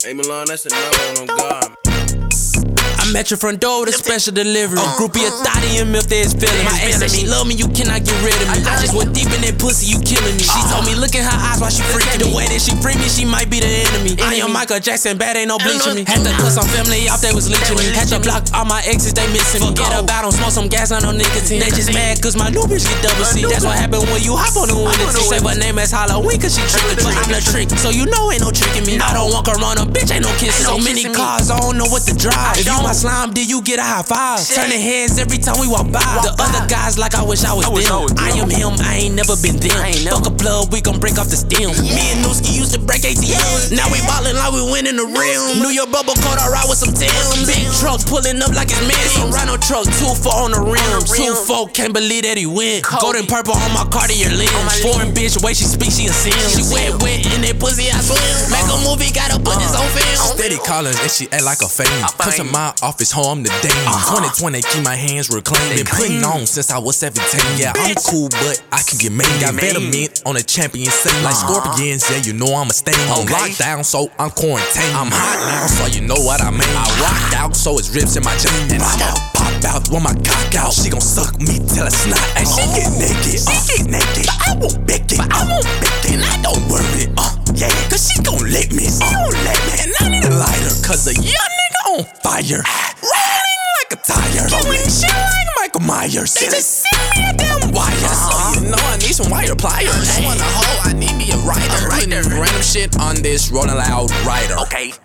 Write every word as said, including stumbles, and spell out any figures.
Hey Milan, that's another one on God. I'm at your front door with a special delivery. A groupie of thotty and milk that is feeling. My ex said she love me, you cannot get rid of me. I just went deep in that pussy, you killing me. She told me look in her eyes while she freaking me. The way that she freak me, she might be the enemy. I am Michael Jackson, bad ain't no bleaching me. Had to cut some family off, they was leeching me. Had to block all my exes, they missing me. Get up out, don't smoke some gas, on no nicotine. They just mad cause my new bitch get double C. That's what happen when you hop on the window. She say her name is Halloween cause she trick or treat. I'm the trick, so you know ain't no tricking me. I don't want Corona, bitch, ain't no kissing. So many cars, I don't know what to drive. If you my slime, did you get a high five? Turning heads every time we walk by. The other guys like I wish I was them. I am him, I ain't never been them. Fuck a plug, we gon' break off the stem. Me and Nooski used to break A T Ms. Now we ballin' like we winning the rim. New York bubble caught I ride with some Timbs. Big truck pulling up like it's men. Some Rhino truck, two four on the rim. Two four, can't believe that he went. Golden purple on my Cartier lens. Foreign bitch, way she speak, she a sim. She wet, wet in that pussy, I swim. Make a movie, gotta put this on film. Steady calling and she act like a fan. Come to my office, home the day. twenty twenty, keep my hands reclaimed. Been putting on since I was seventeen. Yeah, I'm cool, but I can get made. Got Venomint on a champion scene. Like Scorpions, yeah, you know I'm a stain. On lockdown, so I'm quarantined. I'm hot now, so you know what I mean. I rocked out, so it's rips in my jeans. And I'm out, pop out, with my cock out. She gon' suck me till it's not. And she get naked, she get naked. But I won't beg it, but I won't beg it. And I don't worry, uh, yeah. Cause she gon' lick me, she gon' lick me. And I need a lighter, cause a young nigga on fire. Riding like a tire. Doing shit like Michael Myers. They just send me a damn wire. So you know I need some wire pliers. I want a hoe, I need me a writer. I'm putting random shit on this Rolling Loud writer. Okay.